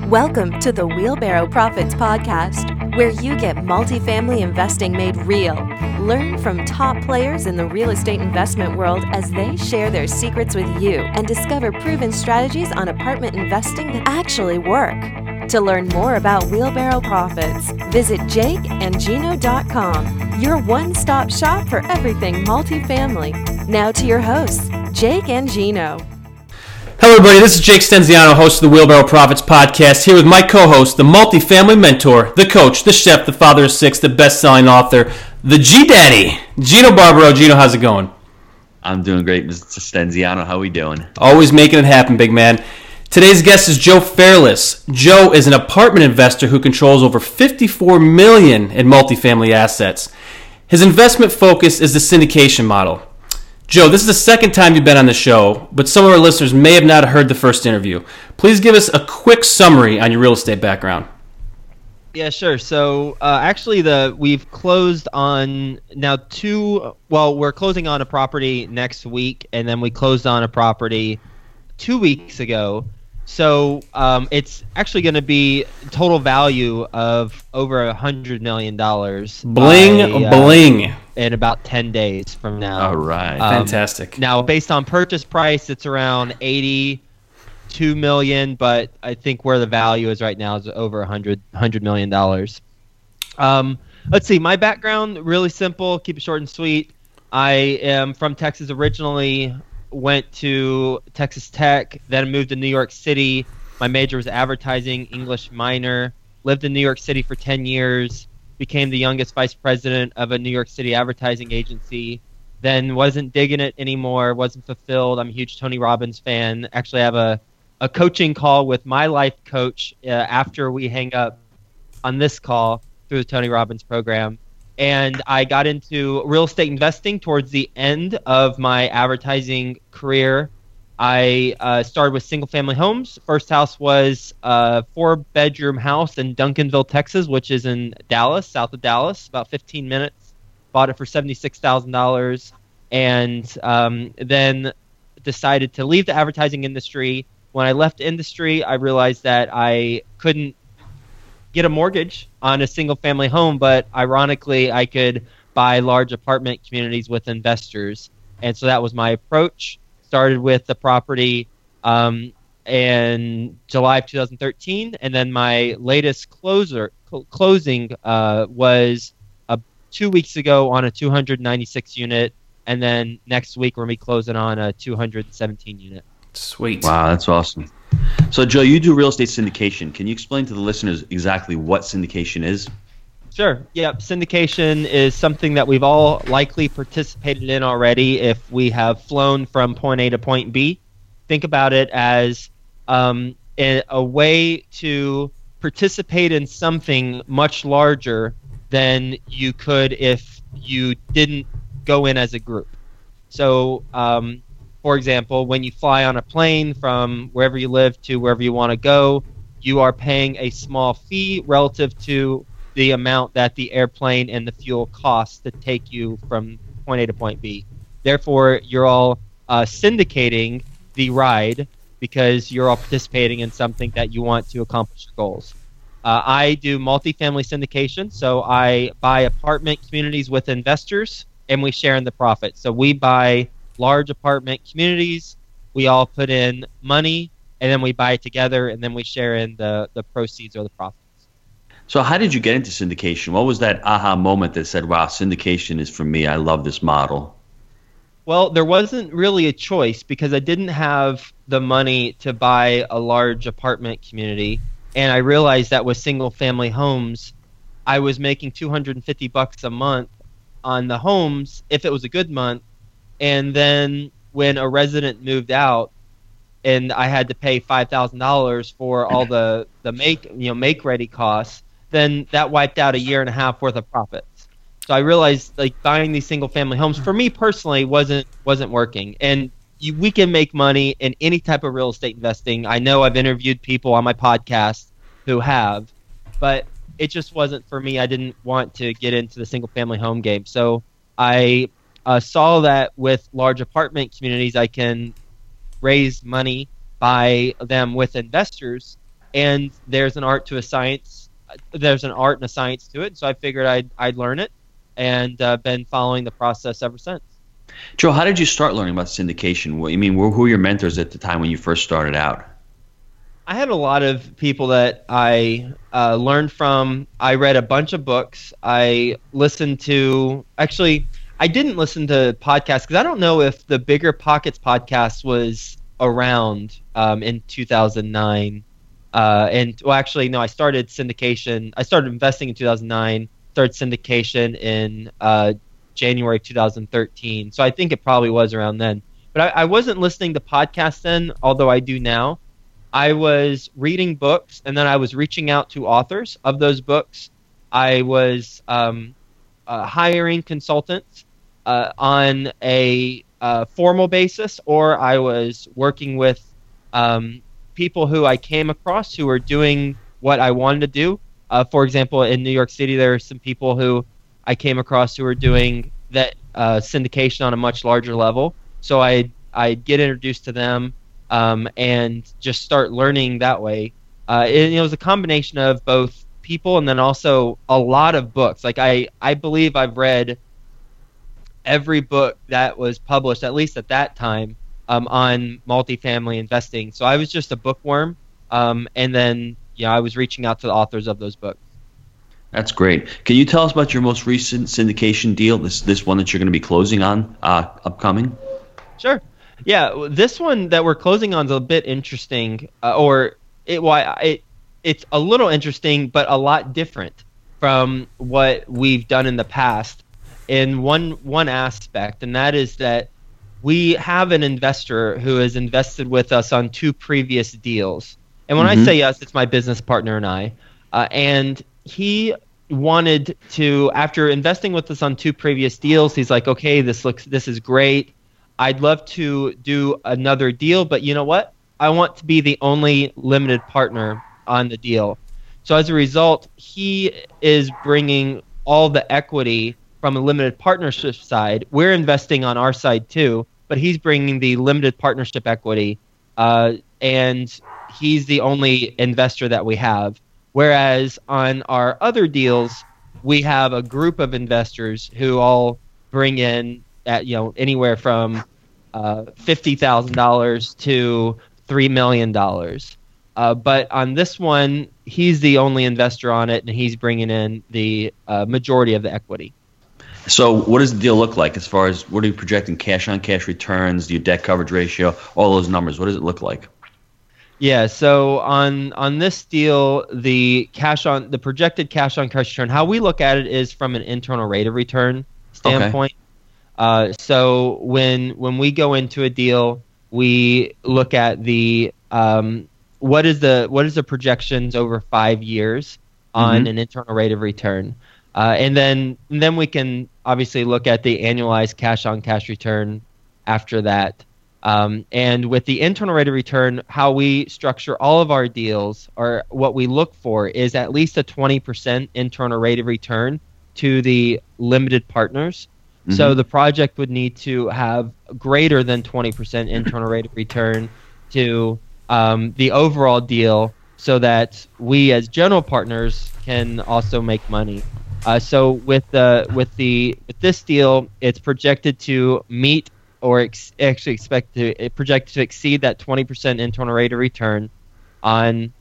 Welcome to the Wheelbarrow Profits Podcast, where you get multifamily investing made real. Learn from top players in the real estate investment world as they share their secrets with you and discover proven strategies on apartment investing that actually work. To learn more about Wheelbarrow Profits, visit jakeandgino.com, your one-stop shop for everything multifamily. Now to your hosts, Jake and Gino. Hello everybody, this is Jake Stenziano, host of the Wheelbarrow Profits Podcast, here with my co-host, the multifamily mentor, the coach, the chef, the father of six, the best-selling author, the G-Daddy, Gino Barbaro. Gino, how's it going? I'm doing great, Mr. Stenziano. How are we doing? Always making it happen, big man. Today's guest is Joe Fairless. Joe is an apartment investor who controls over $54 million in multifamily assets. His investment focus is the syndication model. Joe, this is the second time you've been on the show, but some of our listeners may have not heard the first interview. Please give us a quick summary on your real estate background. Yeah, sure. So we've closed on we're closing on a property next week, and then we closed on a property 2 weeks ago. So it's actually going to be total value of over $100 million. Bling. In about 10 days from now. All right. Fantastic. Now, based on purchase price, it's around $82 million, but I think where the value is right now is over $100 million. Let's see. My background, really simple. Keep it short and sweet. I am from Texas originally. Went to Texas Tech, then moved to New York City. My major was advertising, English minor. Lived in New York City for 10 years. Became the youngest vice president of a New York City advertising agency. Then wasn't digging it anymore, wasn't fulfilled. I'm a huge Tony Robbins fan. Actually, I have a coaching call with my life coach after we hang up on this call through the Tony Robbins program. And I got into real estate investing towards the end of my advertising career. I started with single-family homes. First house was a 4-bedroom house in Duncanville, Texas, which is in Dallas, south of Dallas, about 15 minutes. Bought it for $76,000, and then decided to leave the advertising industry. When I left the industry, I realized that I couldn't get a mortgage on a single-family home, but ironically, I could buy large apartment communities with investors. And so that was my approach. Started with the property in July of 2013, and then my latest closing was 2 weeks ago on a 296 unit, and then next week we're going to be closing on a 217 unit. Sweet. Wow, that's awesome. So, Joe, you do real estate syndication. Can you explain to the listeners exactly what syndication is? Sure. Yeah, syndication is something that we've all likely participated in already if we have flown from point A to point B. Think about it as a way to participate in something much larger than you could if you didn't go in as a group. So, for example, when you fly on a plane from wherever you live to wherever you want to go, you are paying a small fee relative to the amount that the airplane and the fuel costs to take you from point A to point B. Therefore, you're all syndicating the ride because you're all participating in something that you want to accomplish your goals. I do multifamily syndication, so I buy apartment communities with investors, and we share in the profit. So we buy large apartment communities, we all put in money, and then we buy it together, and then we share in the proceeds or the profit. So how did you get into syndication? What was that aha moment that said, wow, syndication is for me, I love this model? Well, there wasn't really a choice because I didn't have the money to buy a large apartment community, and I realized that with single-family homes, I was making $250 a month on the homes if it was a good month, and then when a resident moved out and I had to pay $5,000 for all the make-ready costs, then that wiped out a year and a half worth of profits. So I realized buying these single family homes for me personally wasn't working. And we can make money in any type of real estate investing. I know I've interviewed people on my podcast who have, but it just wasn't for me. I didn't want to get into the single family home game. So I saw that with large apartment communities, I can raise money, buy them with investors, and there's an art to a science. There's an art and a science to it. So I figured I'd learn it, and been following the process ever since. Joe, how did you start learning about syndication? Who were your mentors at the time when you first started out? I had a lot of people that I learned from. I read a bunch of books. I listened to, actually, I didn't listen to podcasts because I don't know if the Bigger Pockets podcast was around in 2009. Actually, no, I started syndication. I started investing in 2009, started syndication in January 2013. So I think it probably was around then. But I wasn't listening to podcasts then, although I do now. I was reading books, and then I was reaching out to authors of those books. I was hiring consultants on a formal basis, or I was working with people who I came across who were doing what I wanted to do. For example, in New York City, there are some people who I came across who were doing that syndication on a much larger level. So I'd get introduced to them. And just start learning that way. It was a combination of both people and then also a lot of books. Like I believe I've read every book that was published, at least at that time, on multifamily investing. So I was just a bookworm, and then I was reaching out to the authors of those books. That's great. Can you tell us about your most recent syndication deal? This one that you're going to be closing on upcoming? Sure. Yeah, this one that we're closing on is a bit interesting, it's a little interesting, but a lot different from what we've done in the past in one aspect, and that is that we have an investor who has invested with us on 2 previous deals. And when I say us, it's my business partner and I. And he wanted to, after investing with us on 2 previous deals, he's like, okay, this is great. I'd love to do another deal, but you know what? I want to be the only limited partner on the deal. So as a result, he is bringing all the equity from a limited partnership side. We're investing on our side too, but he's bringing the limited partnership equity, and he's the only investor that we have. Whereas on our other deals, we have a group of investors who all bring in at anywhere from $50,000 to $3 million. But on this one, he's the only investor on it, and he's bringing in the majority of the equity. So what does the deal look like as far as what are you projecting cash-on-cash returns, your debt coverage ratio, all those numbers? What does it look like? Yeah, so on this deal, the projected cash-on-cash return, how we look at it is from an internal rate of return standpoint. Okay. So when we go into a deal, we look at the what is the projections over 5 years on an internal rate of return, and then we can obviously look at the annualized cash-on-cash return after that. And with the internal rate of return, how we structure all of our deals, or what we look for, is at least a 20% internal rate of return to the limited partners. So the project would need to have greater than 20% internal rate of return to the overall deal, so that we as general partners can also make money. So with this deal, it's projected to meet or projected to exceed that 20% internal rate of return on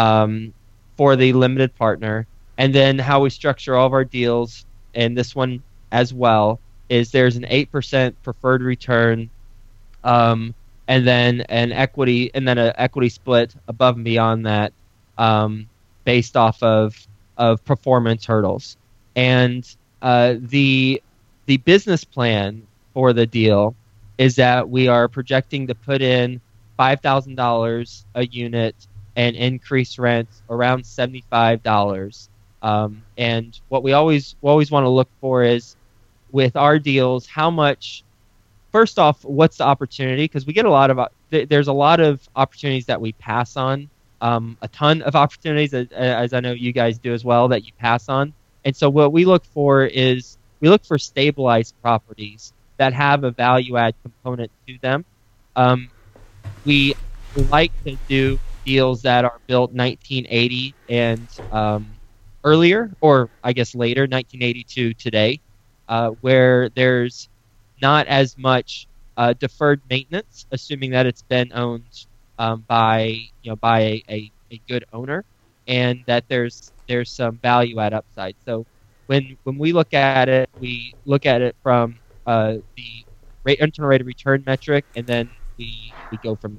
for the limited partner. And then how we structure all of our deals, and this one as well, is there's an 8% preferred return, and then an equity split above and beyond that, based off of performance hurdles. And the business plan for the deal is that we are projecting to put in $5,000 a unit and increase rents around $75. And what we always want to look for is, with our deals, how much, first off, what's the opportunity? Because we get there's a lot of opportunities that we pass on, a ton of opportunities, as I know you guys do as well, that you pass on. And so what we look for is, we look for stabilized properties that have a value add component to them. We like to do deals that are built 1980 and earlier, or I guess later, 1980 to today, where there's not as much deferred maintenance, assuming that it's been owned by a good owner, and that there's some value add upside. So when we look at it from the internal rate of return metric, and then we go from.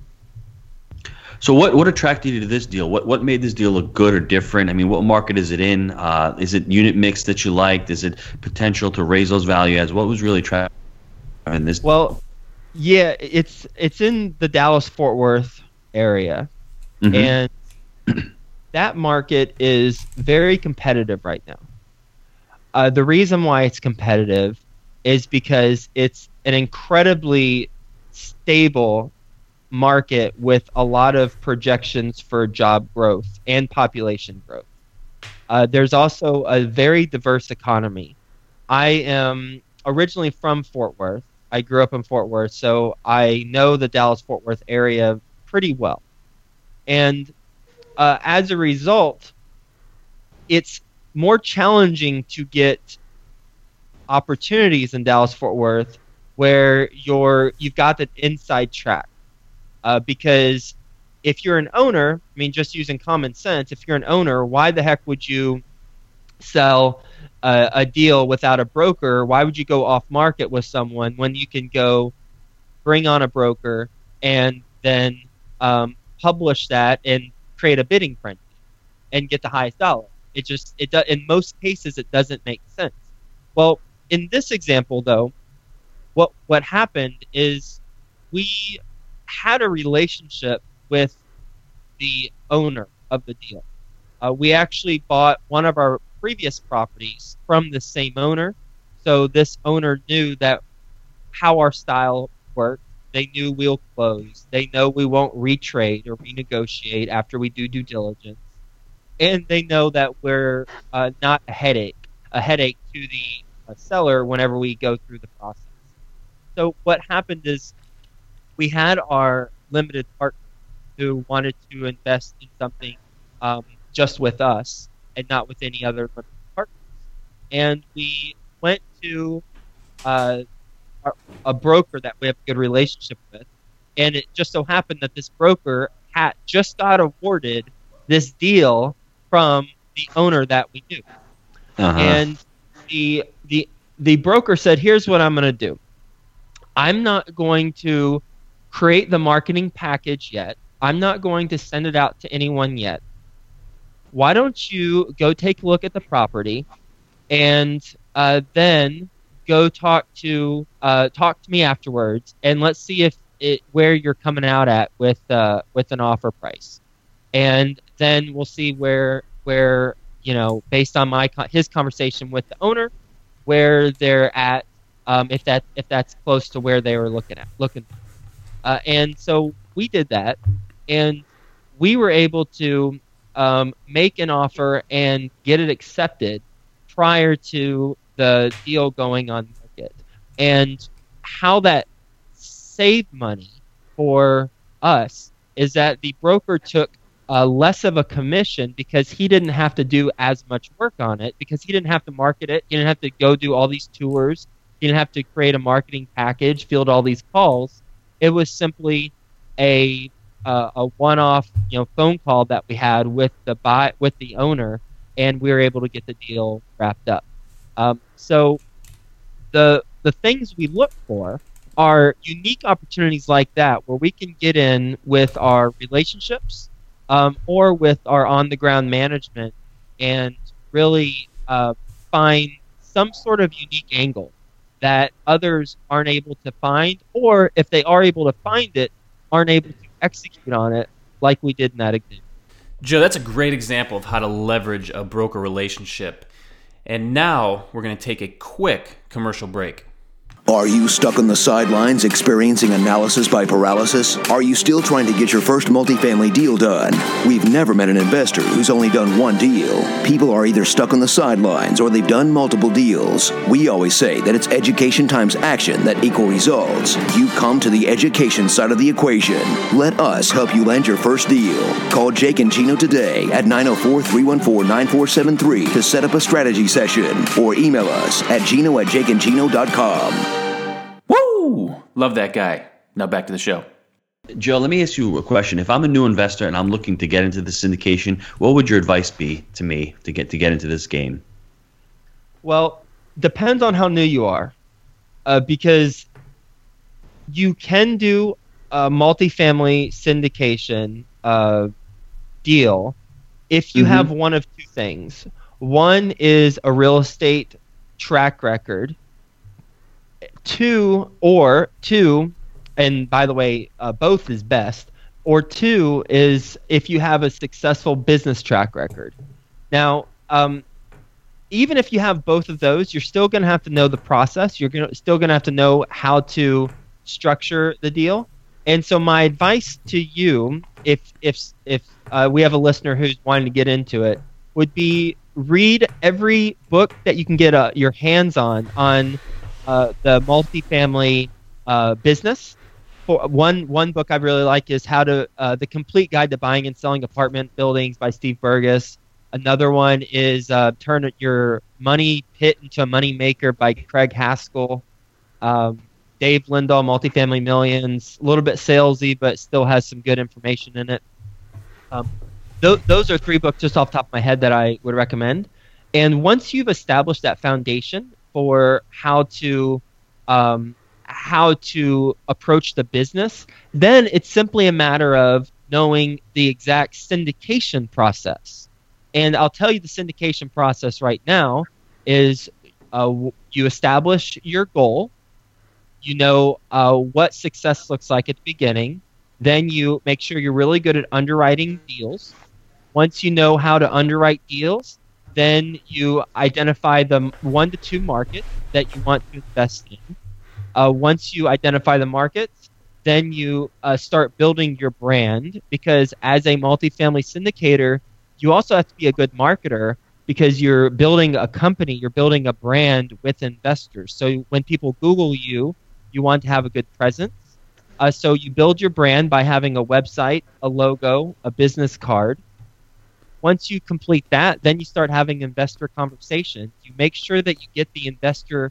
So what attracted you to this deal? What made this deal look good or different? I mean, what market is it in? Is it unit mix that you liked? Is it potential to raise those value adds? What was really attractive in this? Well, yeah, it's in the Dallas-Fort Worth area, and that market is very competitive right now. The reason why it's competitive is because it's an incredibly stable market with a lot of projections for job growth and population growth. There's also a very diverse economy. I am originally from Fort Worth. I grew up in Fort Worth, so I know the Dallas-Fort Worth area pretty well. And as a result, it's more challenging to get opportunities in Dallas-Fort Worth where you've got that inside track. Because if you're an owner, I mean, just using common sense, if you're an owner, why the heck would you sell a deal without a broker? Why would you go off market with someone when you can go bring on a broker and then publish that and create a bidding frenzy and get the highest dollar? In most cases, it doesn't make sense. Well, in this example, though, what happened is we had a relationship with the owner of the deal. We actually bought one of our previous properties from the same owner, so this owner knew that how our style worked. They knew we'll close. They know we won't retrade or renegotiate after we do due diligence, and they know that we're not a headache to the seller whenever we go through the process. So what happened is we had our limited partner who wanted to invest in something just with us and not with any other limited partners. And we went to a broker that we have a good relationship with, and it just so happened that this broker had just got awarded this deal from the owner that we knew. And the broker said, here's what I'm going to do. I'm not going to create the marketing package yet. I'm not going to send it out to anyone yet. Why don't you go take a look at the property and then go talk to me afterwards, and let's see where you're coming out at with an offer price, and then we'll see where based on his conversation with the owner, where they're at, if that's close to where they were looking. And so we did that, and we were able to make an offer and get it accepted prior to the deal going on market. And how that saved money for us is that the broker took less of a commission because he didn't have to do as much work on it, because he didn't have to market it. He didn't have to go do all these tours. He didn't have to create a marketing package, field all these calls. It was simply a one-off, phone call that we had with the owner, and we were able to get the deal wrapped up. So the things we look for are unique opportunities like that, where we can get in with our relationships or with our on-the-ground management and really find some sort of unique angle that others aren't able to find, or if they are able to find it, aren't able to execute on it like we did in that example. Joe, that's a great example of how to leverage a broker relationship. And now we're going to take a quick commercial break. Are you stuck on the sidelines experiencing analysis by paralysis? Are you still trying to get your first multifamily deal done? We've never met an investor who's only done one deal. People are either stuck on the sidelines or they've done multiple deals. We always say that it's education times action that equal results. You come to the education side of the equation. Let us help you land your first deal. Call Jake and Gino today at 904-314-9473 to set up a strategy session or email us at gino@jakeandgino.com. Woo! Love that guy. Now back to the show. Joe, let me ask you a question. If I'm a new investor and I'm looking to get into the syndication, what would your advice be to me to get into this game? Well, depends on how new you are, because you can do a multifamily syndication deal if you have one of two things. One is a real estate track record. Two, and by the way, both is best, or two is if you have a successful business track record. Now, even if you have both of those, you're still going to have to know the process. Still going to have to know how to structure the deal. And so my advice to you, if we have a listener who's wanting to get into it, would be read every book that you can get your hands on the multifamily business. For one book I really like is The Complete Guide to Buying and Selling Apartment Buildings by Steve Burgess. Another one is Turn Your Money Pit into a Money Maker by Craig Haskell. Dave Lindahl, Multifamily Millions, a little bit salesy, but still has some good information in it. Those are three books just off the top of my head that I would recommend. And once you've established that foundation for how to approach the business, then it's simply a matter of knowing the exact syndication process. And I'll tell you the syndication process right now is you establish your goal, you know what success looks like at the beginning, then you make sure you're really good at underwriting deals. Once you know how to underwrite deals, then you identify the 1 to 2 markets that you want to invest in. Once you identify the markets, then you start building your brand, because as a multifamily syndicator, you also have to be a good marketer, because you're building a company, you're building a brand with investors. So when people Google you, you want to have a good presence. So you build your brand by having a website, a logo, a business card. Once you complete that, then you start having investor conversations. You make sure that you get the investor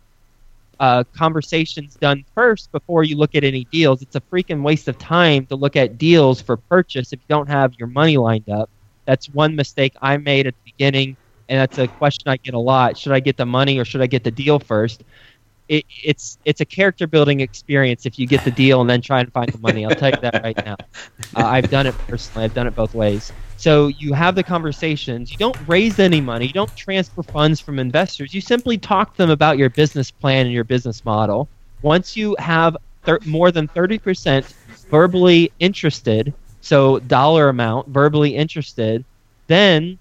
conversations done first before you look at any deals. It's a freaking waste of time to look at deals for purchase if you don't have your money lined up. That's one mistake I made at the beginning, and that's a question I get a lot. Should I get the money or should I get the deal first? It's a character building experience if you get the deal and then try and find the money. I'll tell you that right now. I've done it personally. I've done it both ways. So you have the conversations. You don't raise any money. You don't transfer funds from investors. You simply talk to them about your business plan and your business model. Once you have more than 30% verbally interested, so dollar amount verbally interested, then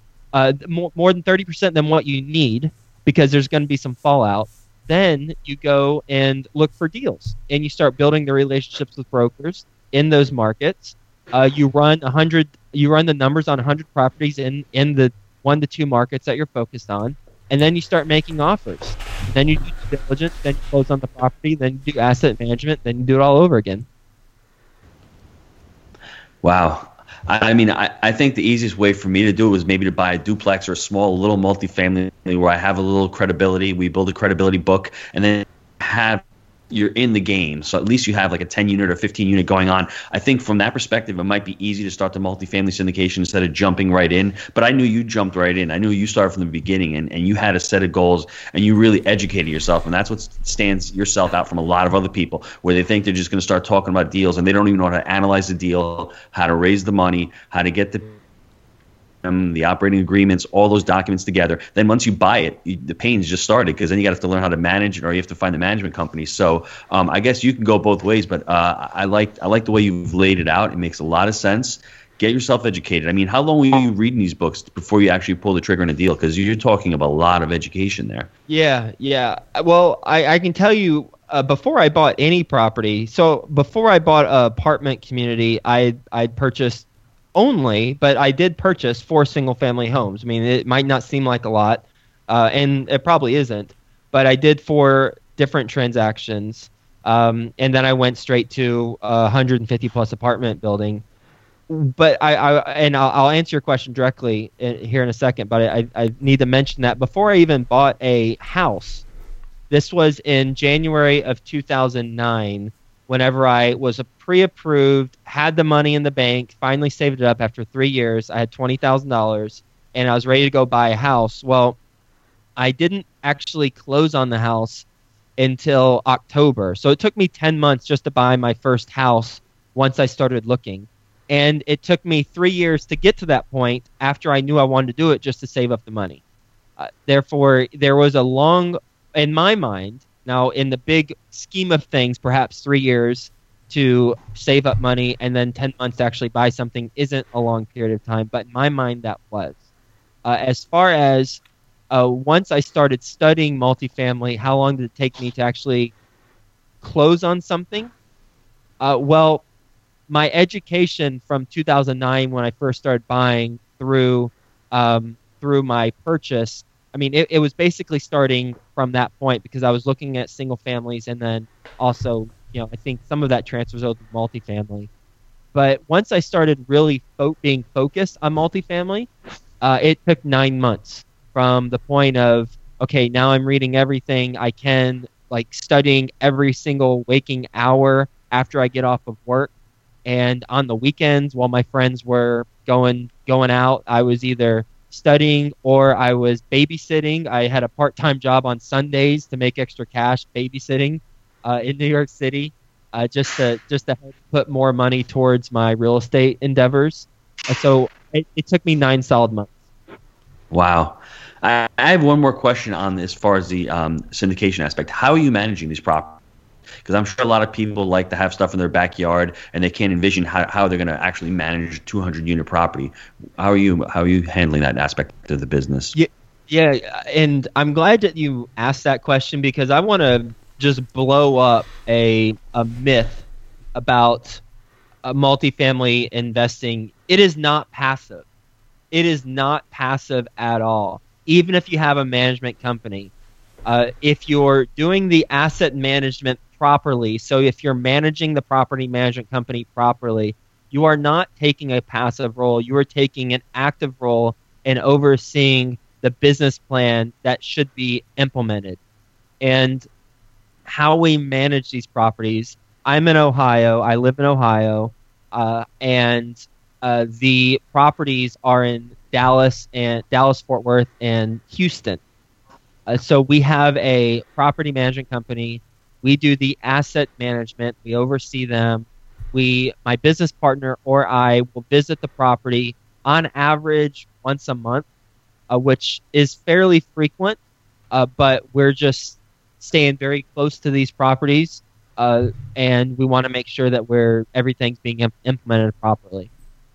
more than 30% than what you need, because there's going to be some fallout. Then you go and look for deals, and you start building the relationships with brokers in those markets. You run the numbers on 100 properties in the 1 to 2 markets that you're focused on, and then you start making offers. Then you do due diligence, then you close on the property, then you do asset management, then you do it all over again. Wow. I mean, I think the easiest way for me to do it was maybe to buy a duplex or a small little multifamily where I have a little credibility. We build a credibility book, and then you're in the game. So at least you have like a 10 unit or 15 unit going on. I think from that perspective, it might be easy to start the multifamily syndication instead of jumping right in. But I knew you jumped right in. I knew you started from the beginning, and you had a set of goals, and you really educated yourself. And that's what stands yourself out from a lot of other people, where they think they're just going to start talking about deals and they don't even know how to analyze the deal, how to raise the money, how to get the operating agreements, all those documents together. Then once you buy it, the pain's just started, because then you got to learn how to manage it, or you have to find the management company. So I guess you can go both ways, but I like the way you've laid it out. It makes a lot of sense. Get yourself educated. I mean, how long were you reading these books before you actually pull the trigger on a deal? Because you're talking about a lot of education there. Yeah. Well, I can tell you before I bought any property, so before I bought an apartment community, I purchased only, but I did purchase 4 single-family homes. I mean, it might not seem like a lot, and it probably isn't, but I did 4 different transactions, and then I went straight to a 150-plus apartment building. But I'll answer your question directly here in a second, but I need to mention that before I even bought a house, this was in January of 2009, whenever I was pre-approved, had the money in the bank, finally saved it up after 3 years. I had $20,000, and I was ready to go buy a house. Well, I didn't actually close on the house until October. So it took me 10 months just to buy my first house once I started looking. And it took me 3 years to get to that point after I knew I wanted to do it just to save up the money. Therefore, there was a long, in my mind, now in the big scheme of things, perhaps 3 years to save up money and then 10 months to actually buy something isn't a long period of time. But in my mind, that was. As far as once I started studying multifamily, how long did it take me to actually close on something? Well, my education from 2009 when I first started buying through my purchase, I mean, it was basically starting from that point because I was looking at single families and then also, I think some of that transfers over to multifamily. But once I started really being focused on multifamily, it took 9 months from the point of, okay, now I'm reading everything I can, like studying every single waking hour after I get off of work. And on the weekends, while my friends were going out, I was either studying or I was babysitting. I had a part-time job on Sundays to make extra cash babysitting in New York City, just to help put more money towards my real estate endeavors. So it took me 9 solid months. Wow. I have one more question on as far as the syndication aspect. How are you managing these properties? Because I'm sure a lot of people like to have stuff in their backyard and they can't envision how they're going to actually manage a 200-unit property. How are you handling that aspect of the business? Yeah, and I'm glad that you asked that question because I want to just blow up a myth about multifamily investing. It is not passive. It is not passive at all. Even if you have a management company, if you're doing the asset management properly, so if you're managing the property management company properly, you are not taking a passive role. You are taking an active role in overseeing the business plan that should be implemented. And how we manage these properties, I'm in Ohio. I live in Ohio, and the properties are in Dallas, Fort Worth, and Houston. So we have a property management company. We do the asset management. We oversee them. My business partner or I will visit the property on average once a month, which is fairly frequent, but we're just staying very close to these properties, and we want to make sure that everything's being implemented properly.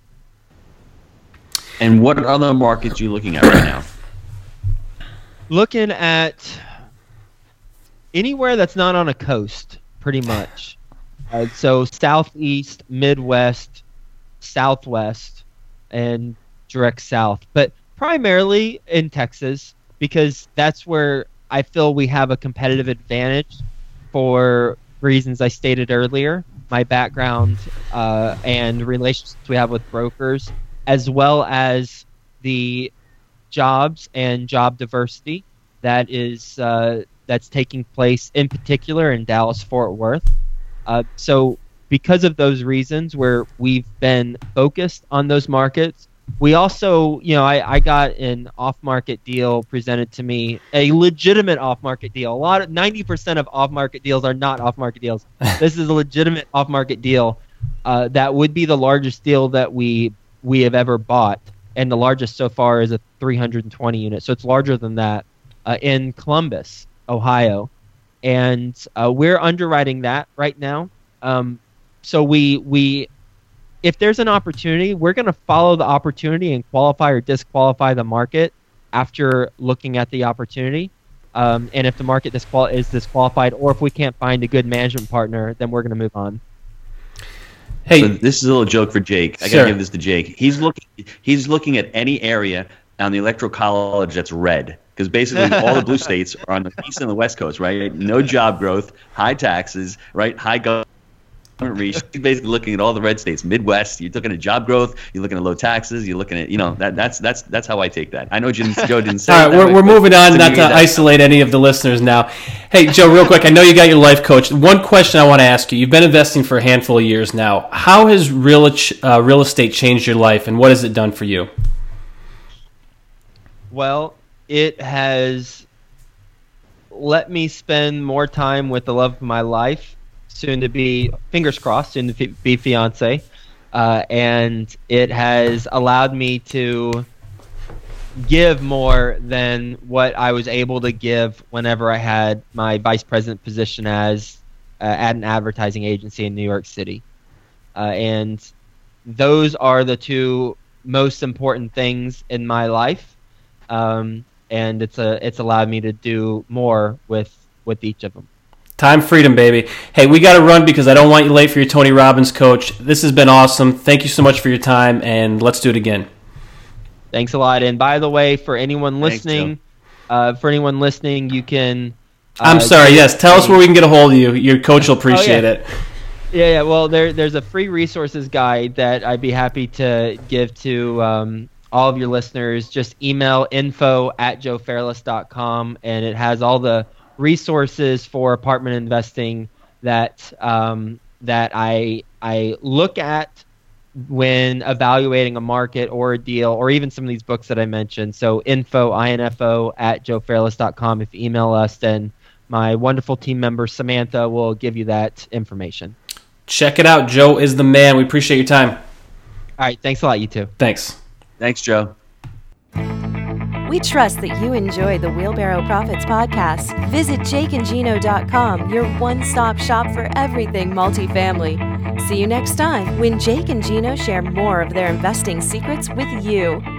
And what other markets are you looking at right now? Looking at anywhere that's not on a coast, pretty much. So southeast, midwest, southwest, and direct south. But primarily in Texas, because that's where I feel we have a competitive advantage for reasons I stated earlier. My background and relationships we have with brokers, as well as the jobs and job diversity that is that's taking place in particular in Dallas-Fort Worth. So because of those reasons where we've been focused on those markets, we also, I got an off-market deal presented to me, a legitimate off-market deal. 90% of off-market deals are not off-market deals. This is a legitimate off-market deal that would be the largest deal that we have ever bought. And the largest so far is a 320 unit. So it's larger than that in Columbus, Ohio. And we're underwriting that right now. So we if there's an opportunity, we're going to follow the opportunity and qualify or disqualify the market after looking at the opportunity. And if the market is disqualified, or if we can't find a good management partner, then we're going to move on. Hey, so this is a little joke for Jake. I Sure. gotta give this to Jake. He's looking at any area on the Electoral College that's red, because basically all the blue states are on the east and the west coast, right? No job growth, high taxes, right? High government reach. He's basically looking at all the red states, Midwest. You're looking at job growth. You're looking at low taxes. You're looking at that's how I take that. I know Joe didn't say. all it that right, way, we're but moving on, to not me, to isolate any of the listeners now. Hey, Joe, real quick, I know you got your life coach. One question I want to ask you: you've been investing for a handful of years now. How has real estate changed your life, and what has it done for you? Well, it has let me spend more time with the love of my life, soon to be, fingers crossed, soon to be fiance. And it has allowed me to give more than what I was able to give whenever I had my vice president position at an advertising agency in New York City. And those are the two most important things in my life. And it's allowed me to do more with each of them. Time freedom, baby. Hey, we got to run because I don't want you late for your Tony Robbins coach. This has been awesome. Thank you so much for your time, and let's do it again. Thanks a lot. And by the way, for anyone listening, you can. I'm sorry. Yes, tell us where we can get a hold of you. Your coach will appreciate it. Yeah. Well, there's a free resources guide that I'd be happy to give to all of your listeners. Just email info@joefairless.com, and it has all the resources for apartment investing that I look at when evaluating a market or a deal, or even some of these books that I mentioned. So info@joefairless.com. If you email us, then my wonderful team member Samantha will give you that information. Check it out. Joe is the man. We appreciate your time. All right. Thanks a lot, you too. Thanks. Thanks, Joe. We trust that you enjoy the Wheelbarrow Profits podcast. Visit jakeandgino.com, your one-stop shop for everything multifamily. See you next time when Jake and Gino share more of their investing secrets with you.